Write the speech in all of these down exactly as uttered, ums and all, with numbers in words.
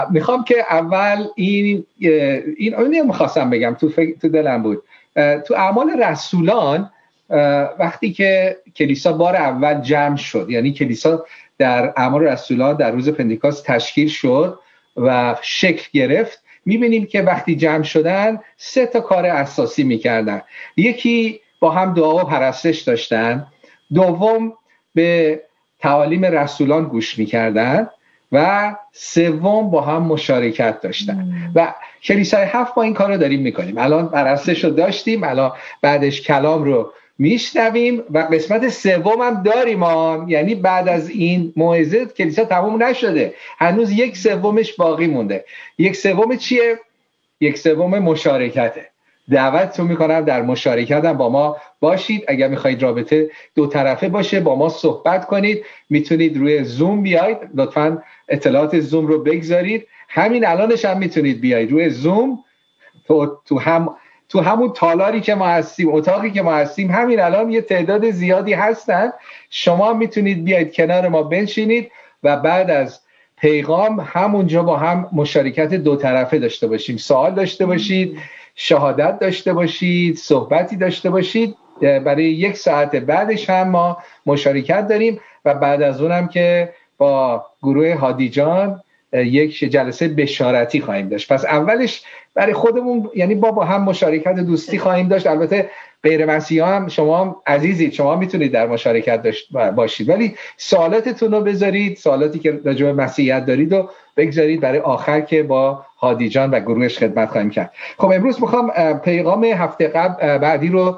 میخوام که اول این این اینو میخواستم بگم، تو تو دلم بود. تو اعمال رسولان وقتی که کلیسا بار اول جمع شد، یعنی کلیسا در اعمال رسولان در روز پنتکوست تشکیل شد و شکل گرفت، میبینیم که وقتی جمع شدن سه تا کار اساسی میکردن. یکی با هم دعا و پرستش داشتن، دوم به تعالیم رسولان گوش میکردن و سوم با هم مشارکت داشتن. مم. و کلیسای هفت ما این کار رو داریم میکنیم. الان پرستش رو داشتیم، الان بعدش کلام رو میشنویم و قسمت سوم هم داریم آن. یعنی بعد از این موعظه کلیسا تموم نشده، هنوز یک سومش باقی مونده. یک سوم چیه؟ یک سوم مشارکته. دعوتتون میکنم در مشارکت هم با ما باشید. اگر میخواید رابطه دو طرفه باشه با ما صحبت کنید، میتونید روی زوم بیاید، لطفاً اطلاعات زوم رو بگذارید. همین الانش هم میتونید بیاید روی زوم، تو, تو هم تو همون تالاری که ما هستیم، اتاقی که ما هستیم، همین الان یه تعداد زیادی هستن. شما میتونید بیاید کنار ما بنشینید و بعد از پیغام همونجا با هم مشارکت دو طرفه داشته باشیم، سوال داشته باشید، شهادت داشته باشید، صحبتی داشته باشید. برای یک ساعت بعدش هم ما مشارکت داریم و بعد از اونم که با گروه هادی جان یک جلسه بشارتی خواهیم داشت. پس اولش برای خودمون، یعنی با با هم مشارکت دوستی خواهیم داشت. البته غیر مسیحا هم شما هم عزیزید، شما میتونید در مشارکت داشت باشید، ولی سوالاتتون رو بذارید، سوالاتی که راجع به مسیحیت دارید رو بگذارید برای آخر که با هادی جان و گروهش خدمت خواهیم کرد. خب امروز میخوام پیغام هفته قبل بعدی رو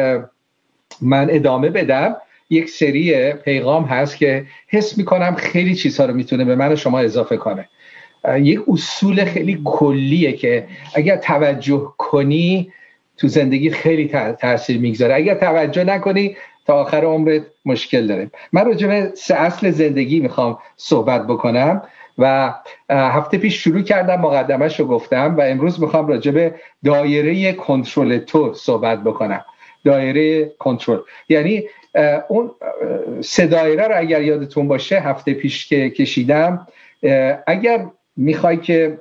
من ادامه بدم. یک سری پیغام هست که حس میکنم خیلی چیزها رو میتونه به من و شما اضافه کنه. یک اصول خیلی کلیه که اگر توجه کنی تو زندگی خیلی تاثیر میگذاره، اگر توجه نکنی تا آخر عمرت مشکل داره. من راجع به سه اصل زندگی میخوام صحبت بکنم و هفته پیش شروع کردم، مقدمه‌اش رو گفتم و امروز میخوام راجع به دایره کنترل تو صحبت بکنم. دایره کنترل یعنی اون سه دایره رو اگر یادتون باشه هفته پیش که کشیدم. اگر میخوای که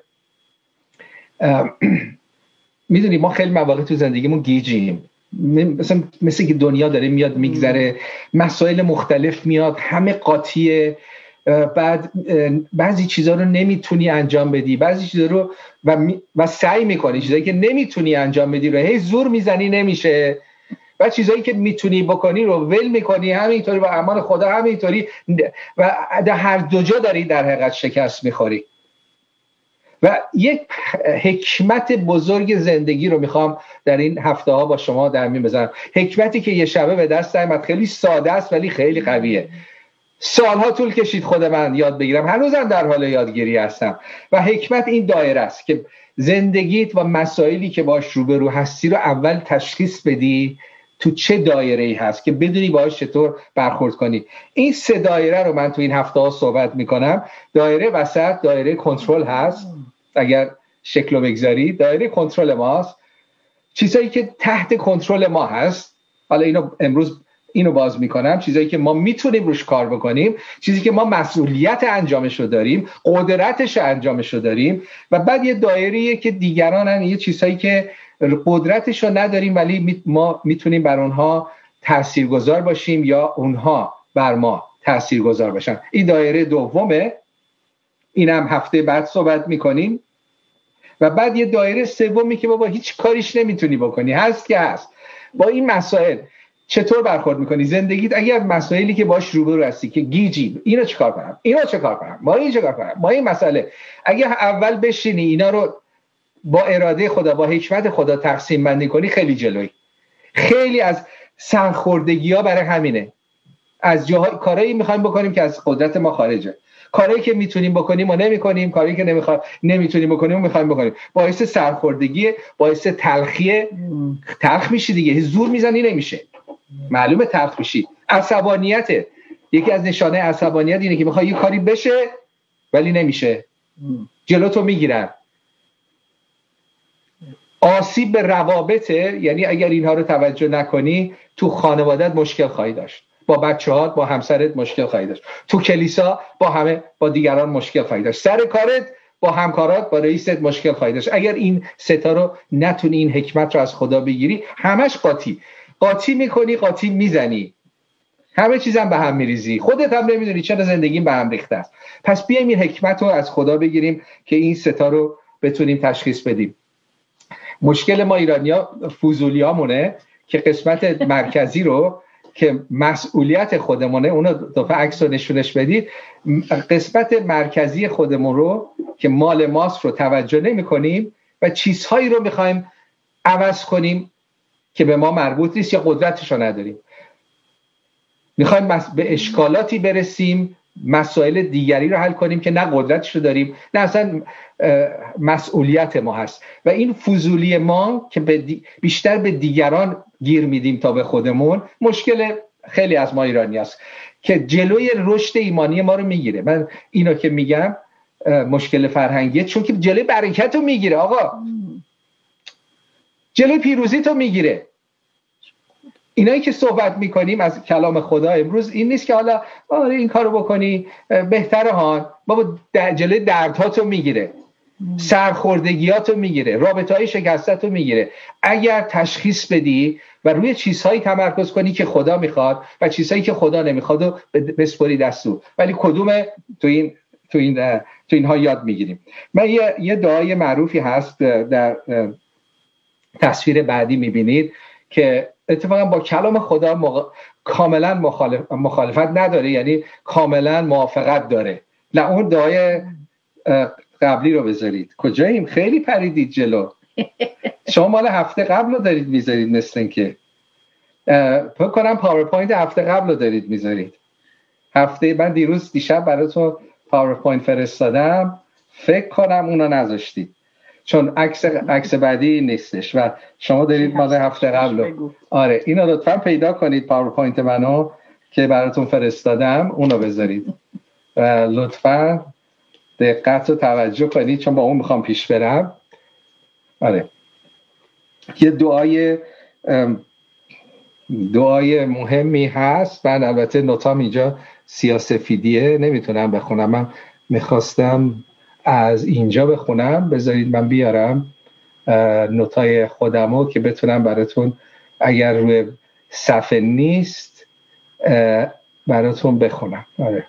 میدونی ما خیلی مواقع تو زندگیمون گیجیم، مثلا مثل که دنیا داره میاد میگذره، مسائل مختلف میاد، همه قاطیه، بعد بعضی چیزا رو نمیتونی انجام بدی، بعضی چیزا رو و, می و سعی میکنی، چیزایی که نمیتونی انجام بدی رو هی زور میزنی نمیشه، و چیزایی که میتونی بکنی رو ول میکنی. همینطوری با امان خدا همینطوری و در هر دو جا داری در حقیقت شکست میخوری. و یک حکمت بزرگ زندگی رو میخوام در این هفته ها با شما در میون بذارم. حکمتی که یه شبه به دست اومد، خیلی ساده است ولی خیلی قویه. سالها طول کشید خود من یاد بگیرم، هنوزم در حال یادگیری هستم. و حکمت این دایره است که زندگیت و مسائلی که باش روبرو هستی رو اول تشخیص بدی تو چه دایره‌ای هست که بدونی باهاش چطور برخورد کنی. این سه دایره رو من تو این هفته ها صحبت میکنم. دایره وسط دایره کنترل هست، اگر شکل رو بگذاری دایره کنترل ماست. چیزایی که تحت کنترل ما هست، حالا اینو امروز اینو باز میکنم، چیزایی که ما میتونیم روش کار بکنیم، چیزی که ما مسئولیت انجامش رو داریم، قدرتش انجامش رو داریم. و بعد یه دایریه که دیگرانن، یه چیزایی که قدرتش رو نداریم ولی ما میتونیم بر اونها تاثیرگذار باشیم یا اونها بر ما تاثیرگذار باشن. این دایره دومه، اینم هفته بعد صحبت میکنیم. و بعد یه دایره سومی که بابا هیچ کاریش نمیتونی بکنی، هست که هست. با این مسائل چطور برخورد میکنی؟ زندگیت اگر مسائلی که باش روبرو هستی که گیجی، اینو چیکار کنم، اینو چیکار کنم، ما اینو چیکار کنم، ما این مسئله، اگر اول بشینی اینا رو با اراده خدا، با حکمت خدا تقسیم بندی کنی، خیلی جلوی. خیلی از سرخوردگی ها برای همینه، از جاهای کارهایی میخوایم بکنیم که از قدرت ما خارجه، کاری که میتونیم بکنیم و نمیکنیم، کاری که نمیخوایم نمیتونیم بکنیم و میخوایم بکنیم، باعث سرخوردگی، باعث تلخی. تلخ میشی دیگه، زور میزنی نمیشه، معلومه تلخ میشی. عصبانیت، یکی از نشانه عصبانیت اینه که میخوای یه کاری بشه ولی نمیشه، جلوتو میگیرن. آسیب به روابطه، یعنی اگر اینها رو توجه نکنی تو خانوادت مشکل خواهی داشت، با بچه‌هات، با همسرت مشکل خواهی داشت، تو کلیسا با همه با دیگران مشکل خواهی داشت، سر کارت با همکارات با رئیست مشکل خواهی داشت. اگر این ستا رو نتونی این حکمت رو از خدا بگیری، همش قاطی قاطی میکنی، قاطی میزنی، همه چیزم به هم میریزی، خودت هم نمیدونی چرا زندگیم به هم ریخته است. پس بیایم این حکمت رو از خدا بگیریم که این ستا رو بتونیم تشخیص بدیم. مشکل ما ایرانی‌ها فضولیامونه که قسمت مرکزی رو که مسئولیت خودمونه، اونو دفعه عکس رو نشونش بدید، قسمت مرکزی خودمون رو که مال ماست رو توجه نمی کنیم و چیزهایی رو میخوایم عوض کنیم که به ما مربوط نیست یا قدرتش رو نداریم. میخوایم به اشکالاتی برسیم، مسائل دیگری رو حل کنیم که نه قدرتش رو داریم نه اصلا مسئولیت ما هست. و این فضولی ما که بیشتر به دیگران گیر میدیم تا به خودمون، مشکل خیلی از ما ایرانی است که جلوی رشد ایمانی ما رو میگیره. من اینو که میگم مشکل فرهنگیه، چون که جلوی برکت رو میگیره آقا، جلوی پیروزی تو میگیره. اینایی که صحبت میکنیم از کلام خدا امروز این نیست که حالا آره این کارو بکنی بهتره ها، بابا جلوی دردهاتو میگیره، سرخوردگیاتو میگیره، رابطه‌های شکستاتو میگیره. اگر تشخیص بدی و روی چیزهایی تمرکز کنی که خدا میخواد و چیزهایی که خدا نمیخواد و بسپاری دستو، ولی کدوم تو این تو این تو اینها یاد میگیریم. من یه یه دعای معروفی هست در تصویر بعدی میبینید که اتفاقا با کلام خدا مغ... کاملا مخالف... مخالفت نداره، یعنی کاملا موافقت داره. نه اون دعای قبلی رو بذارید. کجاییم؟ خیلی پریدید جلو. شما مال هفته قبل رو دارید میذارید، مثل این که فکر کنم پاورپوینت هفته قبل رو دارید میذارید. هفته من دیروز دیشب براتون پاورپوینت فرستادم، فکر کنم اونو نذاشتید چون عکس عکس بعدی نیستش و شما دارید مال هفته قبل. آره اینو لطفا پیدا کنید، پاورپوینت منو که براتون فرستادم اونو بذارید و لطفا دقت و توجه کنید چون با اون میخوام پیش برم. آره یه دعای دعای مهمی هست. من البته نوتام اینجا سیاه‌سفیدیه نمیتونم بخونم، من میخواستم از اینجا بخونم، بذارید من بیارم نوتای خودمو که بتونم براتون اگر روی صفحه نیست براتون بخونم. آره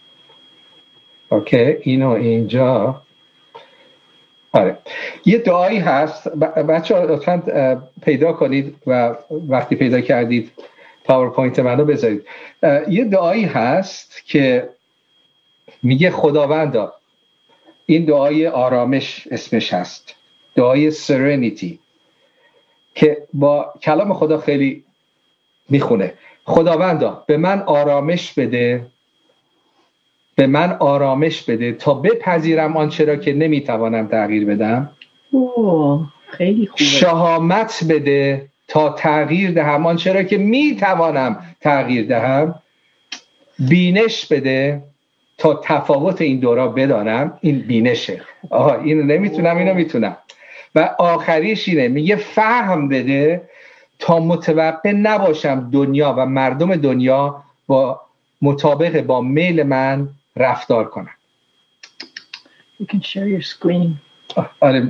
اوکی اینو اینجا. آره یه دعایی هست بچه‌ها لطفاً پیدا کنید و وقتی پیدا کردید پاورپوینت منو بذارید. یه دعایی هست که میگه خداوندا، این دعای آرامش اسمش هست، دعای سرنیتی که با کلام خدا خیلی میخونه. خداوندا به من آرامش بده، به من آرامش بده تا بپذیرم آنچه را که نمیتوانم تغییر بدم. اوه خیلی خوبه. شهامت بده تا تغییر دهم آنچه را که میتوانم تغییر دهم. بینش بده تا تفاوت این دورا بدانم. این بینشه. آها اینو نمیتونم اینو میتونم. و آخریش اینه، میگه فهم بده تا متوقع نباشم دنیا و مردم دنیا با مطابق با میل من رفتار کنن. You can share your screen. آره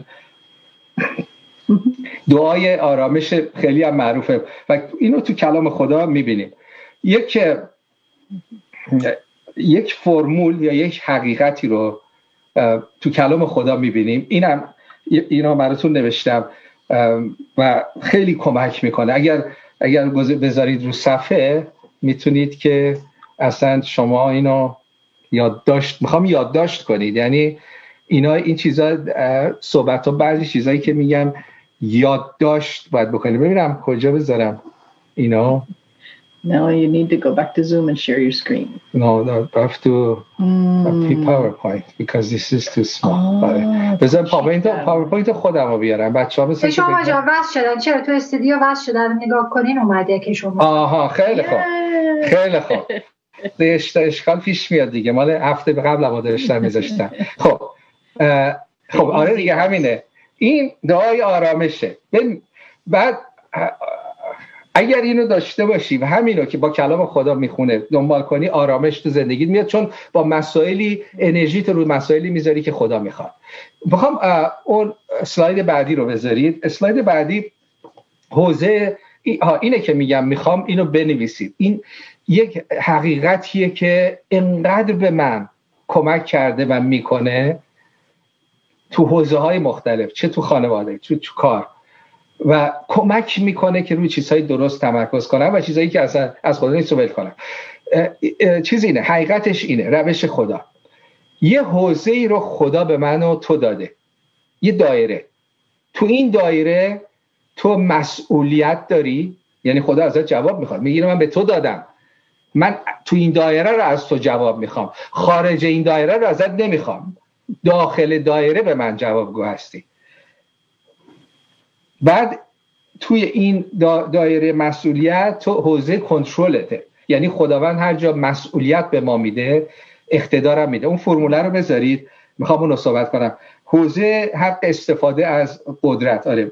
دعای آرامش خیلی هم معروفه و اینو تو کلام خدا میبینیم. یک یک فرمول یا یک حقیقتی رو تو کلام خدا میبینیم. اینم اینو براتون نوشتم و خیلی کمک میکنه. اگر اگر بذارید رو صفحه میتونید که اصلا شما اینو یادداشت، میخوام یادداشت کنید. یعنی اینا این چیزا صحبت ها بعضی چیزایی که میگم یادداشت باید بکنید. ببینم کجا بذارم اینا. Now you need to go back to Zoom and share your screen. No, no, I have to mm. PowerPoint because this is too small. بذارم پاورپوینت پاورپوینت خودم رو بیارم. بچه‌ها مثلا شما جا واسه شدن، چرا تو استودیو واسه شدن نگاه کنین اومده که شما. آها خیلی خوب. خیلی خوب. اشکال پیش میاد دیگه، مال هفته قبل هم داشتم میذاشتم. خب خب آره دیگه همینه. این دعای آرامشه. بعد اگر اینو داشته باشی و همینو که با کلام خدا میخونه دنبال کنی، آرامش تو زندگیت میاد، چون با مسائلی انرژیت رو مسائلی میذاری که خدا میخواد. میخوام اون اسلاید بعدی رو بذارید. اسلاید بعدی حوزه اینه که میگم میخوام اینو بنویسید. این یک حقیقتیه که انقدر به من کمک کرده و میکنه تو حوزه های مختلف، چه تو خانواده، چه تو کار، و کمک میکنه که روی چیزهای درست تمرکز کنم و چیزهایی که اصلا از خدا نیست رو ول کنم. چیز اینه، حقیقتش اینه، روش خدا. یه حوزه ای رو خدا به من و تو داده، یه دایره. تو این دایره تو مسئولیت داری، یعنی خدا ازت جواب میخواد، میگه من به تو دادم، من تو این دایره رو از تو جواب میخوام، خارج این دایره رو ازت نمیخوام، داخل دایره به من جوابگو هستی. بعد توی این دایره مسئولیت تو حوزه کنترلته، یعنی خداوند هر جا مسئولیت به ما میده اقتدارم میده. اون فرموله رو بذارید، میخوام اون رو صحبت کنم. حوزه حق استفاده از قدرت. آره،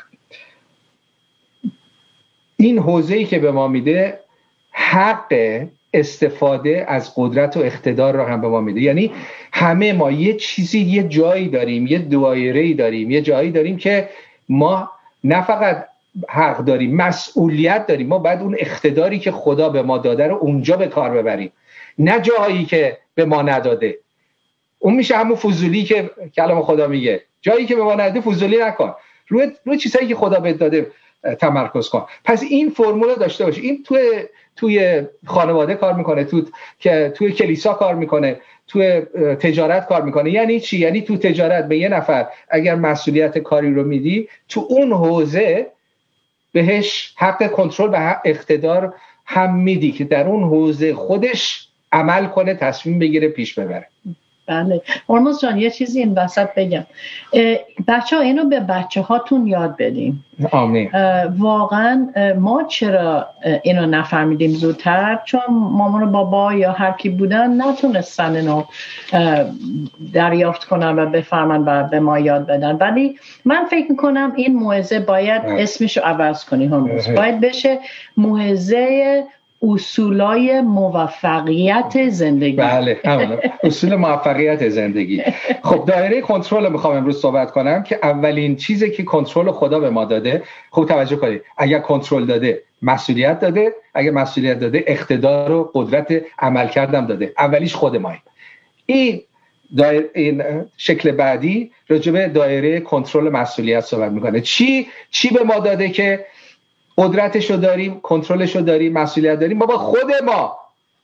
این حوزه‌ای که به ما میده حق استفاده از قدرت و اقتدار رو هم به ما میده. یعنی همه ما یه چیزی، یه جایی داریم، یه دایره‌ای داریم، یه جایی داریم که ما نه فقط حق داریم، مسئولیت داریم. ما باید اون اقتداری که خدا به ما داده رو اونجا به کار ببریم، نه جایی که به ما نداده. اون میشه همون فضولی که کلام خدا میگه، جایی که به ما نداده فضولی نکن، روی روی چیزایی که خدا بهت داده تمرکز کن. پس این فرمول داشته باش. این توی توی خانواده کار میکنه، تو که توی کلیسا کار میکنه، توی تجارت کار میکنه. یعنی چی؟ یعنی تو تجارت به یه نفر اگر مسئولیت کاری رو میدی، تو اون حوزه بهش حق کنترل و حق اقتدار هم میدی که در اون حوزه خودش عمل کنه، تصمیم بگیره، پیش ببره. بله. هرمز جان یه چیزی این وسط بگم، بچه ها اینو به بچه هاتون یاد بدیم. آمین. واقعا ما چرا اینو نفهمیدیم زودتر؟ چون مامان و بابا یا هر کی بودن نتونستن اینو دریافت کنن و بفهمن و به ما یاد بدن. ولی من فکر میکنم این موعظه باید اسمشو عوض کنی هرمز، باید بشه موعظه اصولای موفقیت زندگی. بله، همون اصول موفقیت زندگی. خب دایره کنترل میخوام امروز صحبت کنم که اولین چیزی که کنترل خدا به ما داده. خوب توجه کنید، اگر کنترل داده مسئولیت داده، اگر مسئولیت داده اقتدار و قدرت عمل کردم داده. اولیش خود ماییم. این دایر... این شکل بعدی راجع به دایره کنترل مسئولیت صحبت میکنه. چی چی به ما داده که قدرتشو داریم، کنترلشو داریم، مسئولیت داریم؟ بابا خود ما.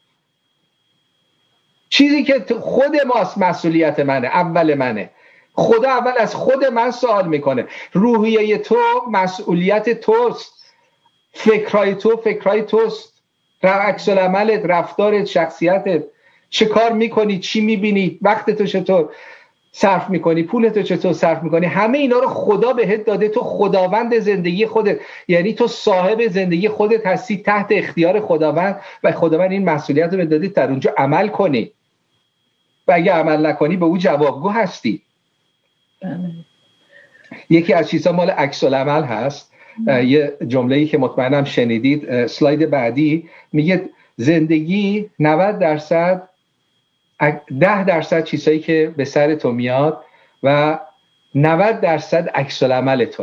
چیزی که خود ماست مسئولیت منه، اول منه. خدا اول از خود من سوال میکنه. روحیه تو مسئولیت توست، فکرهای تو فکرهای توست، عکس العملت، رفتارت، شخصیتت، چه کار میکنی، چی میبینی، وقت تو چطور صرف میکنی، پولتو چطور صرف میکنی، همه اینا رو خدا بهت داده. تو خداوند زندگی خودت، یعنی تو صاحب زندگی خودت هستی، تحت اختیار خداوند، و خداوند این مسئولیت رو بهت داده در اونجا عمل کنی، و اگه عمل نکنی به او جوابگو هستی. یکی از چیزا مال عکس العمل هست. یه جمله‌ای که مطمئنم شنیدید، اسلاید بعدی میگه زندگی نود درصد ده درصد چیزایی که به سر تو میاد و نود درصد عکس العمل توه.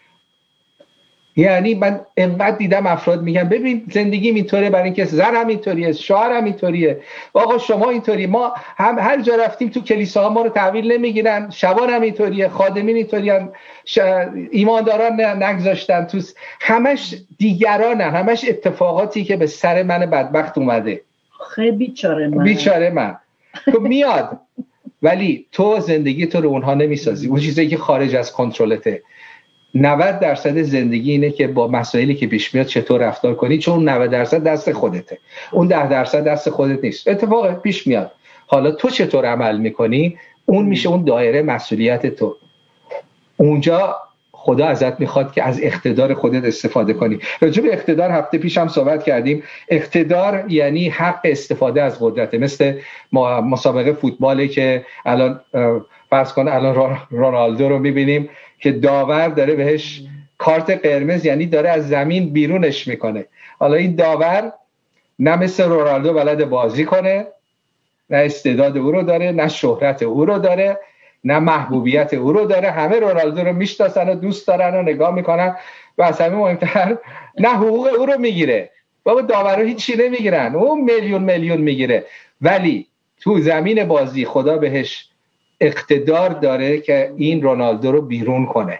یعنی من انقدر دیدم افراد میگن ببین زندگی اینطوره، برای اینکه زنم اینطوریه، شوهرم اینطوریه، آقا شما اینطوری، ما هم هر جا رفتیم تو کلیساها ما رو تحویل نمیگیرن، شبانم اینطوریه، خادمین اینطوریان، ش... ایمانداران نگذاشتن تو، همش دیگرانن، همش اتفاقاتی که به سر من بدبخت اومده. خیلی بیچاره من بیچاره من تو میاد، ولی تو زندگی تو رو اونها نمیسازی. اون چیزایی که خارج از کنترلته. نود درصد زندگی اینه که با مسائلی که پیش میاد چطور رفتار کنی، چون نود درصد دست خودته، اون ده درصد دست خودت نیست. اتفاق پیش میاد، حالا تو چطور عمل میکنی اون میشه اون دایره مسئولیت تو. اونجا خدا ازت میخواد که از اقتدار خودت استفاده کنی. راجع به اقتدار هفته پیش هم صحبت کردیم. اقتدار یعنی حق استفاده از قدرت. مثل مسابقه فوتبالی که الان فرض کن الان رونالدو رو میبینیم که داور داره بهش کارت قرمز یعنی داره از زمین بیرونش میکنه. حالا این داور نه مثل رونالدو بلد بازی کنه، نه استعداد او رو داره، نه شهرت او رو داره، نه محبوبیت او رو داره. همه رونالدو رو میشناسن و دوست دارن و نگاه میکنن و از همه مهمتر نه حقوق او رو میگیره. بابا داورا هیچی نمیگیرن، اون میلیون میلیون میگیره. ولی تو زمین بازی خدا بهش اقتدار داره که این رونالدو رو بیرون کنه.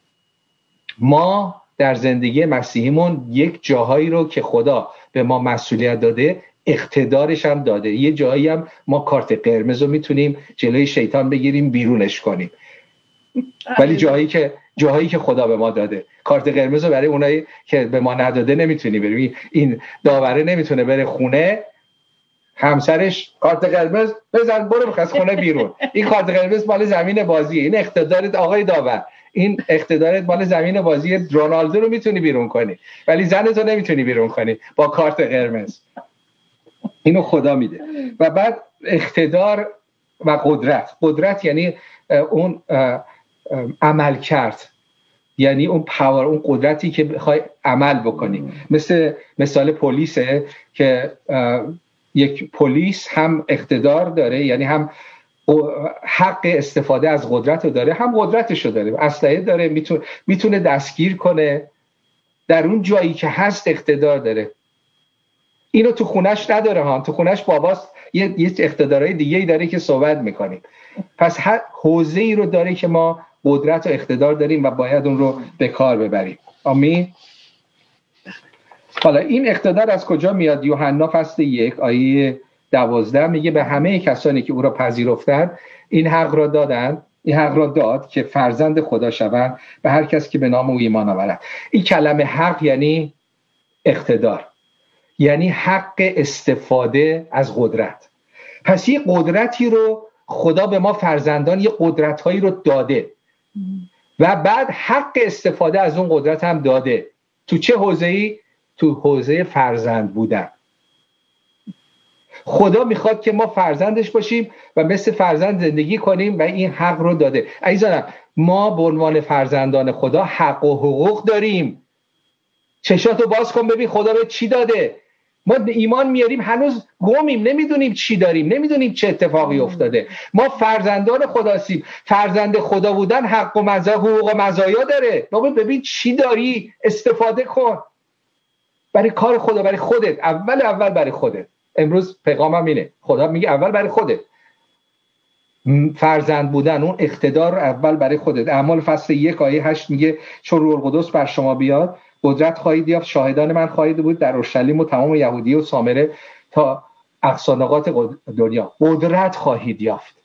ما در زندگی مسیحیمون یک جاهایی رو که خدا به ما مسئولیت داده اقتدارش هم داده. یه جایی هم ما کارت قرمز رو میتونیم جلوی شیطان بگیریم بیرونش کنیم. ولی جاهایی که جاهایی که خدا به ما داده کارت قرمز رو برای اونایی که به ما نداده نمیتونی بریم. این داوره نمیتونه بره خونه همسرش کارت قرمز بزن برو بخواست خونه بیرون. این کارت قرمز مال زمین بازیه. این اقتدارت آقای داور، این اقتدارت مال زمین بازی. رونالدو رو میتونی بیرون کنی ولی زنتو نمیتونی بیرون کنی با کارت قرمز. اینو خدا میده. و بعد اقتدار و قدرت. قدرت یعنی اون عمل کرد، یعنی اون پاور، اون قدرتی که بخوای عمل بکنی. مثل مثال پلیسه که یک پلیس هم اقتدار داره، یعنی هم حق استفاده از قدرت رو داره، هم قدرتش رو داره، اسلحه داره، میتونه میتونه دستگیر کنه. در اون جایی که هست اقتدار داره. اینو تو خونش نداره ها، تو خونش باباست یه یه اقتدارهای دیگه‌ای داره که صحبت میکنیم. پس هر حوزه‌ای رو داره که ما قدرت و اقتدار داریم و باید اون رو به کار ببریم. آمین. حالا این اقتدار از کجا میاد؟ یوحنا فصل یک آیه دوازده میگه به همه کسانی که او را پذیرفتند این حق را دادند، این حق را داد که فرزند خدا شوند، به هر کس که به نام او ایمان آورد. این کلمه حق یعنی اقتدار، یعنی حق استفاده از قدرت. پس یه قدرتی رو خدا به ما فرزندان یه قدرت‌هایی رو داده و بعد حق استفاده از اون قدرت هم داده. تو چه حوزه‌ای؟ تو حوزه فرزند بودن. خدا میخواد که ما فرزندش باشیم و مثل فرزند زندگی کنیم و این حق رو داده. عزیزانم ما به عنوان فرزندان خدا حق و حقوق داریم. چشاتو باز کن ببین خدا به چی داده. ما ایمان میاریم هنوز گمیم، نمیدونیم چی داریم، نمیدونیم چه اتفاقی افتاده. ما فرزندان خدا هستیم. فرزند خدا بودن حق و مزایا، حقوق و مزایا داره. بابا ببین چی داری، استفاده کن برای کار خدا، برای خودت. اول اول برای خودت. امروز پیغامم اینه، خدا میگه اول برای خودت. فرزند بودن اون اقتدار اول برای خودت. اعمال فصل یک آیه هشت میگه چون روح القدس بر شما بیاد قدرت خواهید یافت، شاهدان من خواهید بود در اورشلیم و تمام یهودیه و سامره تا اقصا نقاط دنیا. قدرت خواهید یافت،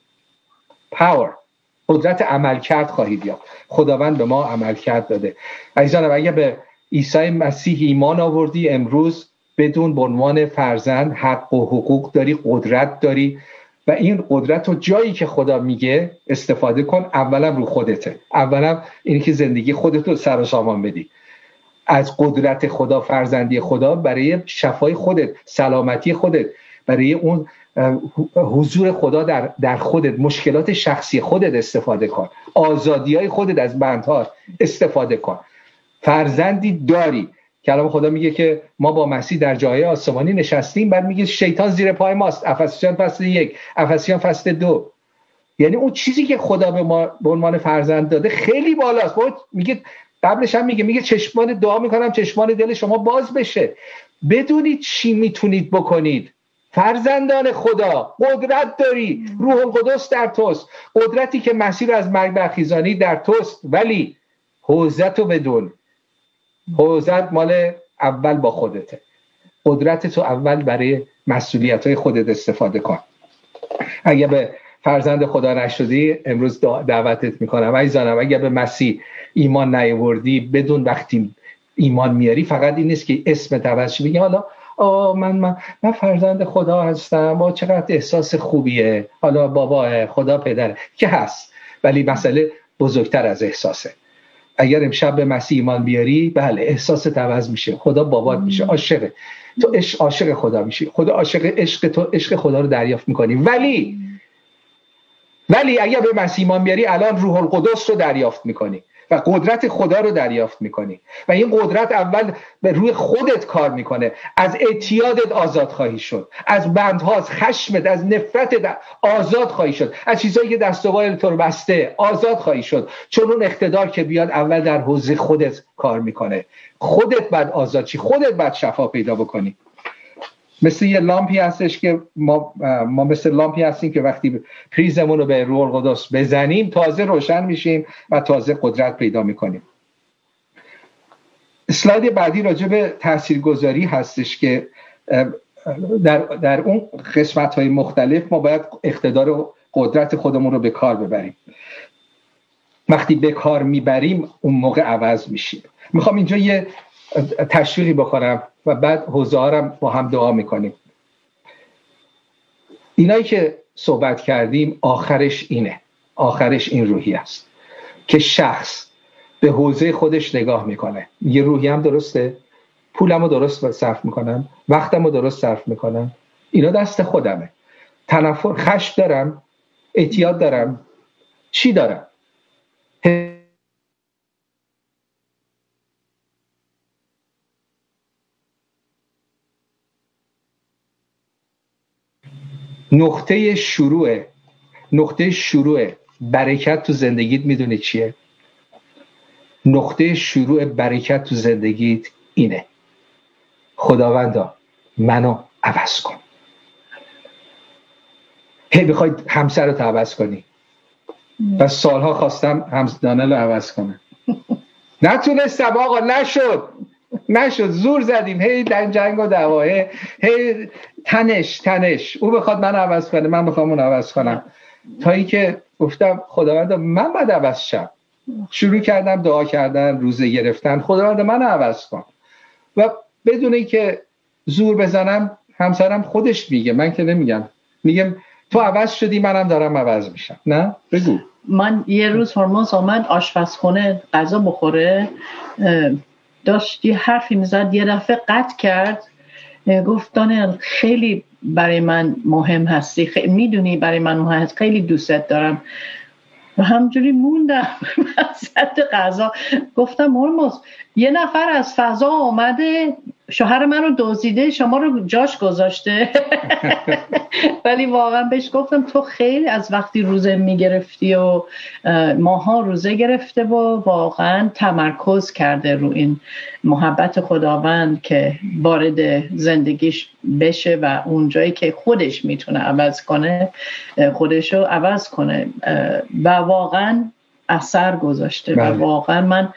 پاور، قدرت عملکرد خواهید یافت. خداوند به ما عملکرد داده. عزیزانم اگه به عیسی مسیح ایمان آوردی امروز بدون به عنوان فرزند حق و حقوق داری، قدرت داری و این قدرت رو جایی که خدا میگه استفاده کن. اولا رو خودته، اولا اینی که زندگی خودت رو سر و سامان بدی. از قدرت خدا، فرزندی خدا برای شفای خودت، سلامتی خودت، برای اون حضور خدا در در خودت، مشکلات شخصی خودت استفاده کن. آزادی‌های خودت از بندها استفاده کن. فرزندی داری. کلام خدا میگه که ما با مسیح در جای آسمانی نشستیم، بعد میگه شیطان زیر پای ماست. افسوسیان فصل یک، افسوسیان فصل دو. یعنی اون چیزی که خدا به ما به عنوان فرزند داده خیلی بالاست. میگه قبلش هم میگه میگه چشمان دعا میکنم چشمان دل شما باز بشه، بدونید چی میتونید بکنید. فرزندان خدا، قدرت داری، روح القدس در توست، قدرتی که مسیر از مرگ برخیزانی در توست. ولی حوزت رو بدون، حوزت مال اول با خودته. قدرت تو اول برای مسئولیت‌های خودت استفاده کن. اگه به فرزند خدا نشدی امروز دعوتت میکنم عزیزانم، اگه به مسیح ایمان نیاوردی بدون وقتی ایمان میاری فقط این نیست که اسمت عوض شه بگی حالا آه من, من من فرزند خدا هستم، آه چقدر احساس خوبیه، حالا بابا خدا پدره که هست، ولی مسئله بزرگتر از احساسه. اگر امشب به مسیح ایمان بیاری بله احساست عوض میشه، خدا بابات میشه، عاشقه تو، عشق عاشق خدا میشی، خدا عاشق عشق تو، عشق خدا رو دریافت میکنی. ولی ولی اگر به مسیح ایمان بیاری الان روح القدس رو دریافت میکنی و قدرت خدا رو دریافت میکنی و این قدرت اول به روی خودت کار میکنه. از اعتیادت آزاد خواهی شد، از بندها، از خشمت، از نفرتت آزاد خواهی شد، از چیزایی که دست و پای تو رو بسته آزاد خواهی شد، چون اون اقتدار که بیاد اول در حوزه خودت کار میکنه. خودت باید آزاد شی، خودت باید شفا پیدا بکنی. مثل یه لامپی هستش که ما ما مثل لامپی هستیم که وقتی پریزمون رو به روح القدس بزنیم تازه روشن میشیم و تازه قدرت پیدا میکنیم. اسلاید بعدی راجع به تاثیرگذاری هستش که در در اون قسمت‌های مختلف ما باید اقتدار و قدرت خودمون رو به کار ببریم. وقتی به کار میبریم اون موقع عوض میشیم. میخوام اینجا یه تشویقی بکنم و بعد حوزه ها رو با هم دعا میکنیم. اینایی که صحبت کردیم آخرش اینه، آخرش این روحی است که شخص به حوزه خودش نگاه میکنه، یه روحی هم درسته، پولمو درست صرف میکنم، وقتمو درست صرف میکنم، اینا دست خودمه، تنفر، خشم دارم، اعتیاد دارم، چی دارم؟ نقطه شروع نقطه شروع برکت تو زندگیت میدونی چیه؟ نقطه شروع برکت تو زندگیت اینه: خداوندا منو عوض کن. هی بخوای همسرت عوض کنی و سالها خواستم همسرانه رو عوض کنم، نتونستم آقا، نشد نشد زور زدیم، هی در جنگ و دعوا، هی تنش تنش او بخواد من عوض کنه، من بخوام اون عوض کنم، تا ای که گفتم خداوند من باید عوض شم. شروع کردم دعا کردن، روزه گرفتن، خداوند من عوض کن. و بدون ای که زور بزنم همسرم خودش میگه، من که نمیگم، میگم تو عوض شدی منم دارم عوض میشم. نه بگو. من یه روز هرمز آمد آشپزخونه غذا بخوره، داشت یه حرفی میزد، یه دفعه قطع کرد، گفت دانیل خیلی برای من مهم هستی، خیلی میدونی برای من مهم هست، خیلی دوستت دارم. و همجوری موندم وسط غذا. گفتم هرمز یه نفر از فضا آمده شوهر من رو دزدیده، شما رو جاش گذاشته. ولی واقعا بهش گفتم تو خیلی از وقتی روزه میگرفتی و ماها روزه گرفته و واقعا تمرکز کرده رو این محبت خداوند که وارد زندگیش بشه و اون جایی که خودش میتونه عوض کنه خودشو عوض کنه و واقعا اثر گذاشته. و واقعا من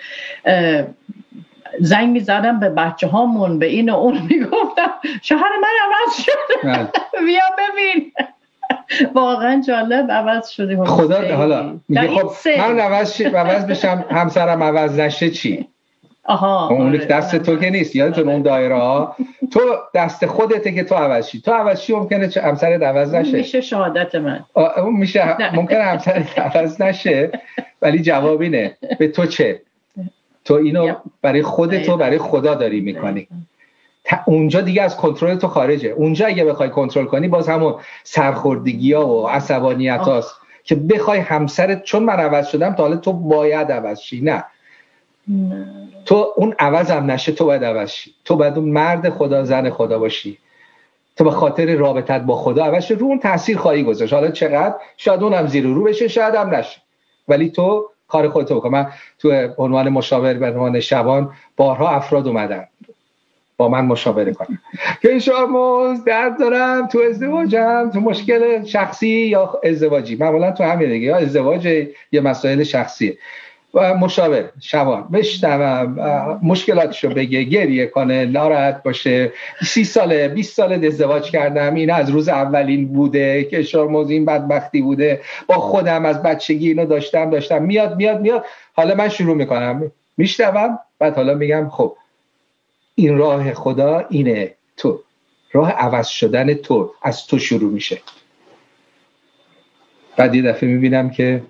زنگ میزدم به بچه هامون، به این و اون، میگفتم شوهر من عوض شده، بیا ببین. واقعا جالب، عوض شدی. خدا حالا میگه خب من عوض شم، عوض بشم، همسرم عوض نشه چی؟ آها اون دست تو که نیست، یادتون اون دایره ها تو دست خودته که تو عوض شی. تو عوض شی ممکنه همسرت عوض نشه. میشه شهادت من. اون میشه ممکنه همسرت عوض نشه، ولی جواب اینه به تو چه؟ تو اینو برای خودت و برای خدا داری میکنی. اونجا دیگه از کنترل تو خارجه. اونجا اگه بخوای کنترل کنی باز همون سرخوردگی ها و عصبانیت هاست که بخوای همسرت، چون من عوض شدم تا حالا تو باید عوض شی. نه, نه. تو اون عوض هم نشه، تو باید عوض شی. تو باید اون مرد خدا، زن خدا باشی. تو به خاطر رابطت با خدا عوض شی، رو اون تاثیر خواهی گذاشت. حالا چقدر؟ شاید اونم زیر و رو بشه، شاید هم نشه، ولی تو کار خودتو بکن. من تو عنوان مشاور به عنوان شبان بارها افراد اومدن با من مشاوره کنم که شما درد دارم تو ازدواجم، تو مشکل شخصی یا ازدواجی، معمولا تو همین دیگه، یا ازدواج یا مسائل شخصی، و مشاور شبان بشنوم مشکلاتشو بگه، گریه کنه، ناراحت باشه. سی ساله بیست ساله ازدواج کردم، این از روز اولین بوده که شرموز این بدبختی بوده، با خودم از بچگی اینو داشتم داشتم میاد میاد میاد حالا من شروع میکنم میشنوم، بعد حالا میگم خب این راه خدا اینه، تو راه عوض شدن تو از تو شروع میشه. بعد یه دفعه میبینم که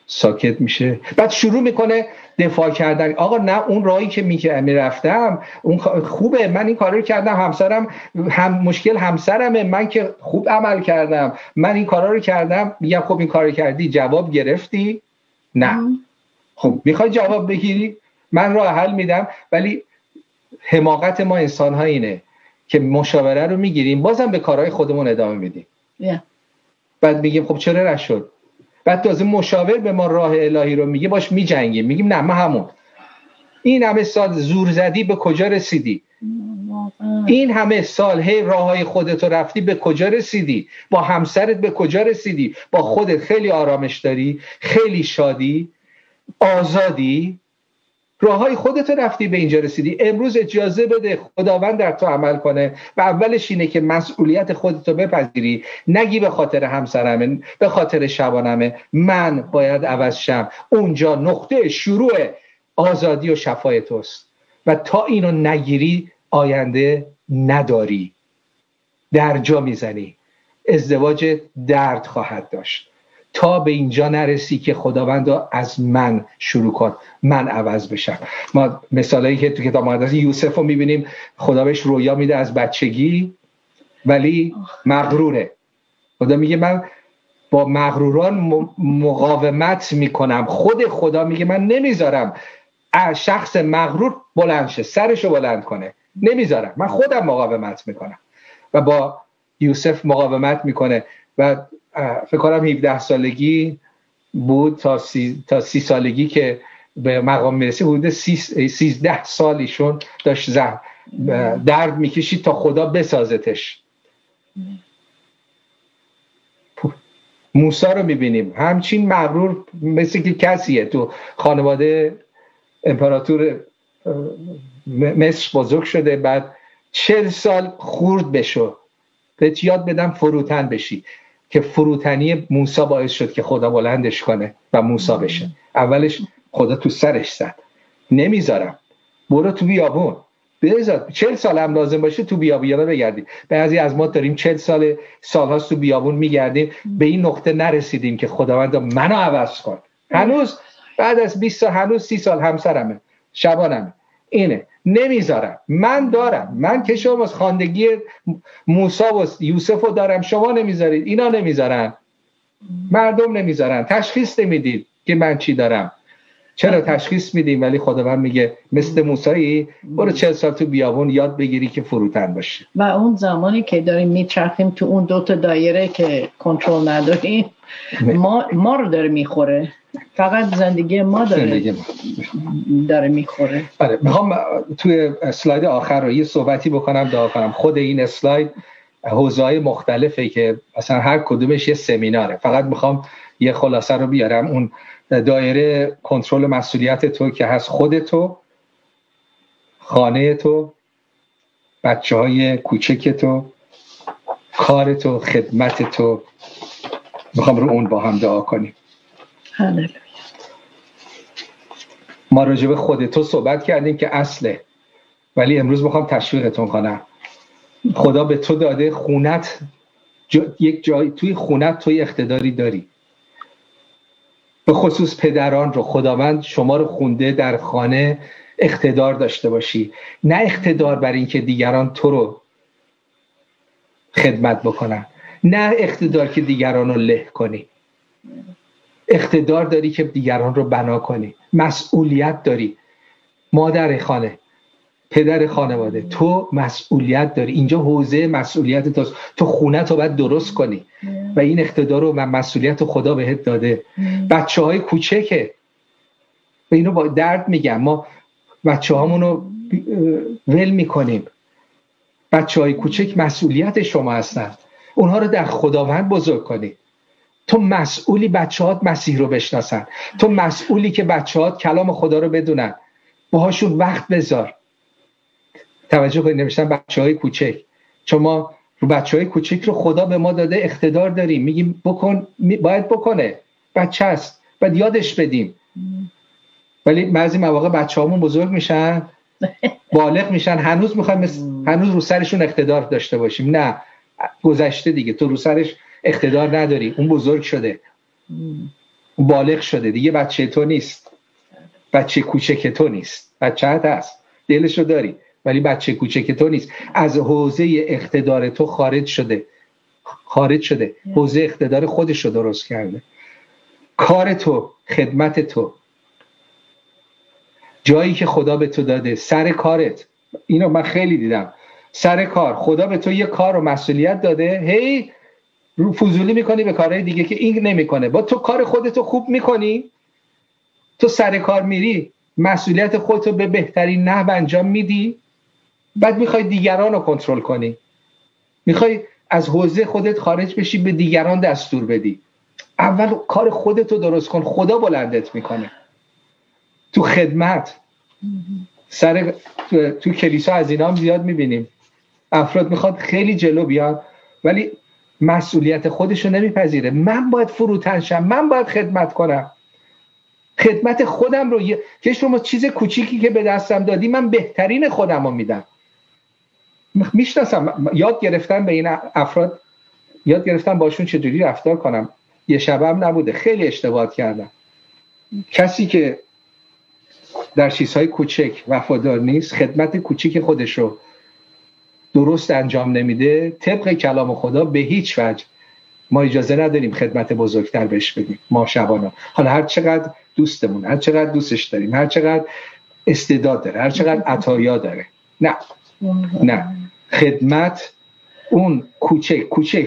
ساکت میشه، بعد شروع میکنه دفاع کردن. آقا نه، اون راهی که میرفتم اون خوبه، من این کارا رو کردم، همسرم هم مشکل همسرمه، من که خوب عمل کردم، من این کارا رو کردم. میگم خب این کارو کردی، جواب گرفتی؟ نه. خب میخوای جواب بگیری؟ من راه حل میدم. ولی حماقت ما انسان ها اینه که مشاوره رو میگیریم، بازم به کارهای خودمون ادامه میدیم. yeah. بعد میگیم خب چرا نشد؟ بعد تازه مشاور به ما راه الهی رو میگه، باش میجنگیم، میگیم نه ما همون این همه سال زور زدی به کجا رسیدی؟ این همه سال هی راههای خودت رو رفتی، به کجا رسیدی؟ با همسرت به کجا رسیدی؟ با خودت خیلی آرامش داری، خیلی شادی، آزادی، راههای خودت رو رفتی، به اینجا رسیدی. امروز اجازه بده خداوند در تو عمل کنه و اولش اینه که مسئولیت خودت رو بپذیری. نگی به خاطر همسرمه، به خاطر شبانمه، من باید عوض شم. اونجا نقطه شروع آزادی و شفای توست و تا اینو نگیری آینده نداری، درجا میزنی، ازدواج درد خواهد داشت. تا به اینجا نرسی که خداوند از من شروع کن، من عوض بشم. ما مثالایی که تو کتاب مقدس یوسف رو میبینیم، خدا بهش رویا میده از بچگی ولی مغروره. خدا میگه من با مغروران مقاومت میکنم. خود خدا میگه من نمیذارم شخص مغرور بلند شه، سرشو بلند کنه، نمیذارم، من خودم مقاومت میکنم. و با یوسف مقاومت میکنه و فکر کنم هفده سالگی بود تا سی, تا سی سالگی که به مقام میرسی، حدود سیزده سال ایشون داشت زن درد میکشید تا خدا بسازتش. موسی رو میبینیم همچین مغرور، مثل که کسیه تو خانواده امپراتور مصر بزرگ شده، بعد چهل سال خورد بشو، بهت یاد بدم فروتن بشی، که فروتنی موسی باعث شد که خدا بلندش کنه و موسی بشه. اولش خدا تو سرش زد، نمیذارم، برو تو بیابون، بذار چهل سال هم لازم باشه تو بیابون بگردی. بعضی از ما داریم چهل سال سالهاست تو بیابون میگردیم، به این نقطه نرسیدیم که خداوند منو عوض کن. هنوز بعد از بیست سال، هنوز سی سال همسرمه، شبانمه، اینه، نمیذارم. من دارم، من که شما از خواندگی موسی و یوسف رو دارم، شما نمیذارید، اینا نمیذارن، مردم نمیذارن، تشخیص نمیدید که من چی دارم. چرا تشخیص میدیم ولی خداوند میگه مثل موسی برو چهل سال تو بیابون یاد بگیری که فروتن باشی. و اون زمانی که داریم میچرخیم تو اون دو تا دایره که کنترل نداریم، ما ما رو داره میخوره، فقط زندگی ما داره زندگی ما. داره میخوره. آره، میخوام توی اسلاید آخر رو یه صحبتی بکنم، دعا کنم. خود این اسلاید حوزه‌های مختلفه که اصلا هر کدومش یه سمیناره. فقط میخوام یه خلاصه رو بیارم. اون دایره کنترل مسئولیت تو که هست خود تو، خانه تو، بچه های کوچک تو، کار تو، خدمت تو. میخوام رو اون با هم دعا کنیم. هللویا. ما راجع به خود تو صحبت کردیم که اصله، ولی امروز میخوام تشویقتون کنم. خدا به تو داده خونت، جا، یک جای توی خونت توی اقتداری داری. به خصوص پدران رو خداوند شما رو خونده در خانه اقتدار داشته باشی، نه اقتدار بر این که دیگران تو رو خدمت بکنن، نه اقتدار که دیگران رو له کنی. اقتدار داری که دیگران رو بنا کنی، مسئولیت داری. مادر خانه، پدر خانواده، تو مسئولیت داری. اینجا حوزه مسئولیت توست. تو خونه تو باید درست کنی و این اقتدار رو و مسئولیت خدا بهت داده. بچه های کوچکه و اینو با درد میگم، ما بچه هامونو ول میکنیم. بچه های کوچک مسئولیت شما هستن، اونها رو در خداوند بزرگ کنی. تو مسئولی بچه هات مسیح رو بشناسن، تو مسئولی که بچه هات کلام خدا رو بدونن، باهاشون وقت بذار. توجه کنید نوشتن بچه های کوچک، چون ما رو بچه های کوچک رو خدا به ما داده اقتدار داریم، میگیم بکن، باید بکنه، بچه هست، باید یادش بدیم. ولی بعضی مواقع بچه هامون بزرگ میشن، بالغ میشن، هنوز میخوایم هنوز رو سرشون اقتدار داشته باشیم. نه، گذشته دیگه، تو رو سرش اقتدار نداری، اون بزرگ شده. بالغ شده دیگه، بچه تو نیست، بچه کوچک تو نیست. بچه‌ت هست، دلشو داری، ولی بچه کوچک تو نیست. از حوزه اقتدار تو خارج شده خارج شده حوزه اقتدار خودش رو درست کرده. کار تو، خدمت تو، جایی که خدا به تو داده، سر کارت. اینو من خیلی دیدم، سر کار خدا به تو یه کار و مسئولیت داده، هی رو فضولی میکنی به کارهای دیگه که این نمیکنه. با تو کار خودتو خوب میکنی، تو سر کار میری، مسئولیت خودتو به بهترین نحو انجام میدی، بعد میخوای دیگران رو کنترل کنی، میخوای از حوزه خودت خارج بشی به دیگران دستور بدی. اول کار خودتو درست کن، خدا بلندت میکنه. تو خدمت، سر تو, تو کلیسا از اینا هم زیاد میبینیم، افراد میخواد خیلی جلو بیاد ولی مسئولیت خودشو نمیپذیره. من باید فروتن شم، من باید خدمت کنم، خدمت خودم رو، که شما چیز کوچیکی که به دستم دادی من بهترین خودم رو میدم. میشناسم، یاد گرفتم به این افراد، یاد گرفتم باشون چجوری رفتار کنم. یه شبم نبوده، خیلی اشتباه کردم. کسی که در چیزهای کوچک وفادار نیست، خدمت کوچیک خودش رو درست انجام نمیده، طبق کلام خدا به هیچ وجه ما اجازه نداریم خدمت بزرگتر بهش بدیم. ما شبانا، حالا هر چقدر دوستمون، هر چقدر دوستش داریم، هر چقدر استعداد داره، هر چقدر عطایا داره، نه نه خدمت اون کوچک کوچک.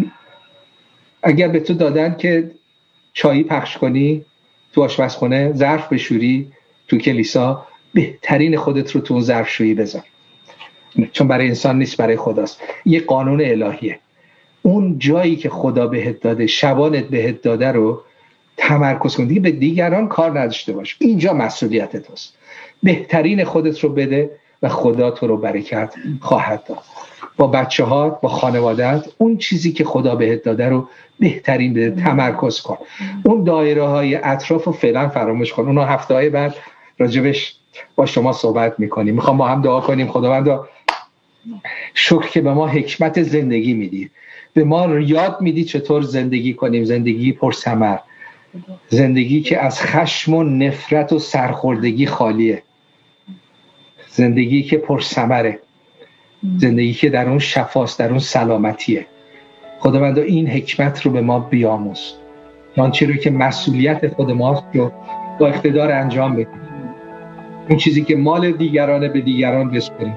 اگر به تو دادن که چایی پخش کنی تو آشپزخونه، ظرف بشوری تو کلیسا، بهترین خودت رو تو اون ظرفشویی بذار، چون برای انسان نیست، برای خداست. یه قانون الهیه. اون جایی که خدا بهت داده، شبانت بهت داده رو تمرکز کن، دیگه به دیگران کار نداشته باش. اینجا مسئولیت توست. بهترین خودت رو بده و خدا تو رو برکت خواهد داد. با بچه ها، با خانواده‌ات، اون چیزی که خدا بهت داده رو بهترین بده، تمرکز کن. اون دایره های اطراف رو فعلا فراموش کن. اونها هفته های بعد راجبش با شما صحبت میکنیم. میخوام با هم دعا کنیم. خداوندا شکر که به ما حکمت زندگی میدی، به ما یاد میدی چطور زندگی کنیم، زندگی پرثمر، زندگی که از خشم و نفرت و سرخوردگی خالیه، زندگی که پرثمره، زندگی که در اون شفاست، در اون سلامتیه. خداوندا این حکمت رو به ما بیاموز، آنچه رو که مسئولیت خود ماست رو با اقتدار انجام بدیم. اون چیزی که مال دیگرانه به دیگران بسپریم.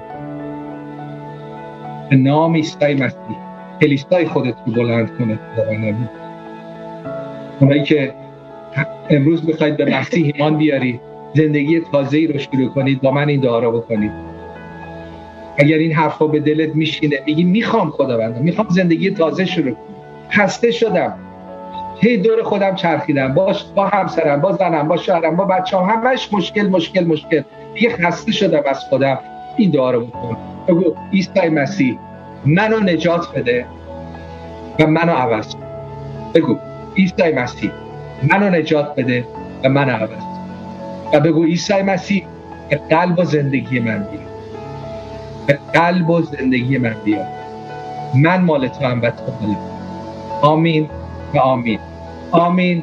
به نام عیسی مسیح کلیسای خودت رو بلند کنه. خداوند، اونایی که امروز میخواید به مسیح ایمان بیاری، زندگی تازه‌ای رو شروع کنید، با من این دعا رو بکنید. اگر این حرفا به دلت میشینه، میگی میخوام خداوند، میخوام زندگی تازه شروع کنم، خسته شدم، هی دور خودم چرخیدم، باش با همسرم، با زنم، با شوهرم، با بچه‌ام، همش مشکل مشکل مشکل، دیگه خسته شدم از خودم. این دعا رو بکن. بگو عیسی مسیح منو نجات بده و منو عوض کن. بگو عیسی مسیح منو نجات بده و منو عوض کن. و بگو عیسی مسیح به قلب و زندگی من بیا، به قلب و زندگی من بیا. من مال تو هم و تو مال من. آمین و آمین. آمین.